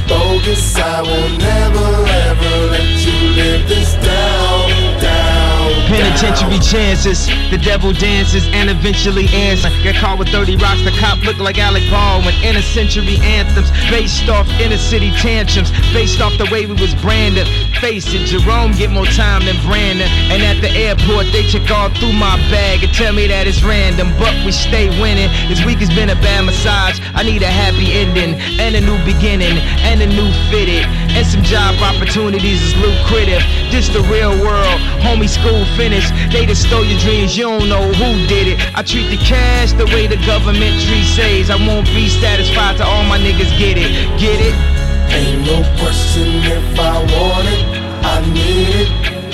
bogus. I will never ever let you live this down. Penitentiary chances, the devil dances and eventually answers. Get caught with 30 rocks, the cop look like Alec Baldwin. Inner century anthems, based off inner city tantrums, based off the way we was branded. Face it, Jerome get more time than Brandon. And at the airport, they check all through my bag and tell me that it's random, but we stay winning. This week has been a bad massage. I need a happy ending and a new beginning and a new fitted. And some job opportunities is lucrative. This the real world, homie, school finished. They just stole your dreams, you don't know who did it. I treat the cash the way the government treats says. I won't be satisfied till all my niggas get it. Get it? Ain't no question if I want it, I need it.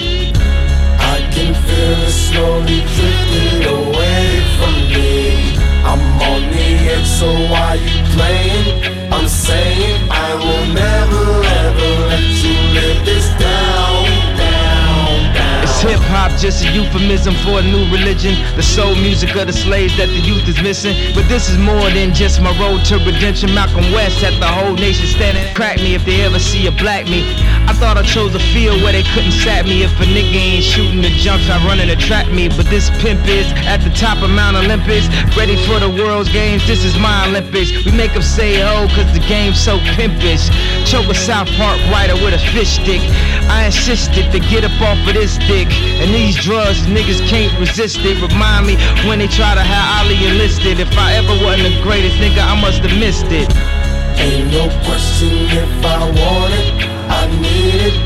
I can feel it slowly drifting away from me. I'm on the edge, so why you playing? I'm saying I will never ever let you live this down. Is hip-hop just a euphemism for a new religion? The soul music of the slaves that the youth is missing? But this is more than just my road to redemption. Malcolm West had the whole nation standing. Crack me if they ever see a black me. I thought I chose a field where they couldn't sap me. If a nigga ain't shooting the jumps, I running to trap me. But this pimp is at the top of Mount Olympus, ready for the world's games. This is my Olympics. We make them say oh, cause the game's so pimpish. Choke a South Park writer with a fish stick. I insisted to get up off of this dick. And these drugs, niggas can't resist it. Remind me when they try to have Ali enlisted. If I ever wasn't the greatest nigga, I must have missed it. Ain't no question if I want it, I need it.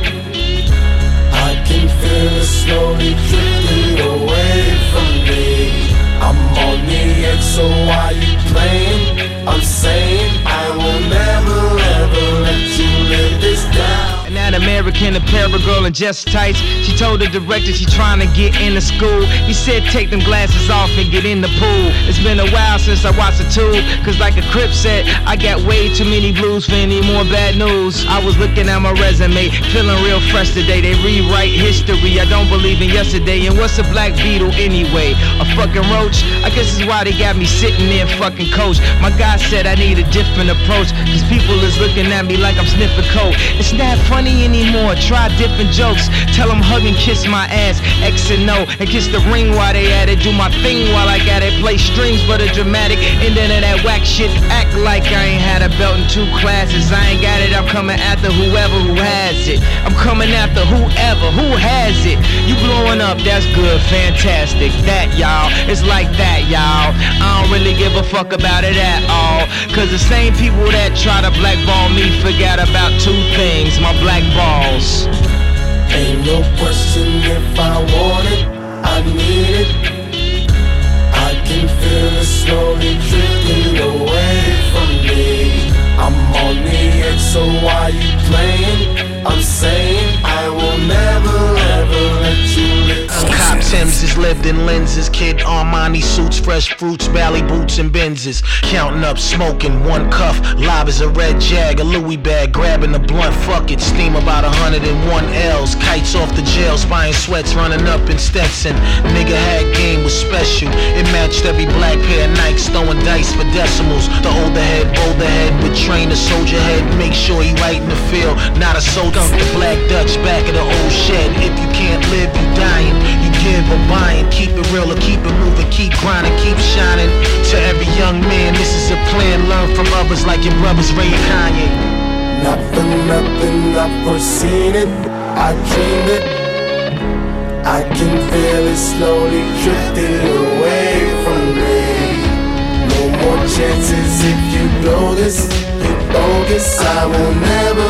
I can feel it slowly drifting away from me. I'm on the edge, so why you playing? I'm saying I will never ever let you live this down. And that American Apparel girl in just tights, she told the director she trying to get into school. He said take them glasses off and get in the pool. It's been a while since I watched a tube, cause like a Crip said, I got way too many blues for any more bad news. I was looking at my resume, feeling real fresh today. They rewrite history, I don't believe in yesterday. And what's a black beetle anyway? A fucking roach? I guess it's why they got me sitting there fucking coach. My guy said I need a different approach, cause people is looking at me like I'm sniffing coke. It's not funny anymore, try different jokes. Tell them hug and kiss my ass, X and O, and kiss the ring while they at it. Do my thing while I got it, play strings for the dramatic. And then of that whack shit, act like I ain't had a belt in 2 classes. I ain't got it, I'm coming after whoever who has it. I'm coming after whoever who has it. You blowing up, that's good, fantastic. That y'all, it's like that y'all. I don't really give a fuck about it at all, cause the same people that try to blackball me forgot about 2 things, my black balls. Ain't no question if I want it, I need it. I can feel it slowly drifting away from me. I'm on the edge, so why you playing? I'm saying I will never ever let you live. Cop Timbs is lived in lenses, kid Armani suits, fresh fruits, Bally boots and Benzes. Counting up, smoking, 1 cuff, live as a red jag, a Louis bag, grabbing the blunt, fuck it, steam about 101 L's, kites off the jails, buying sweats, running up in Stetson. Nigga had game was special, it matched every black pair of Nikes, throwing dice for decimals. The older head, bolder head, would train a soldier head, make sure he right in the field, not a soldier. The Black Dutch back of the old shed. If you can't live, you dying. You give or buying. Keep it real or keep it moving. Keep grinding, keep shining. To every young man, this is a plan. Learn from others like your brothers Ray and Kanye. Not for nothing, I've foreseen it, I dreamed it. I can feel it slowly drifting away from me. No more chances if you blow this, you bogus. I will never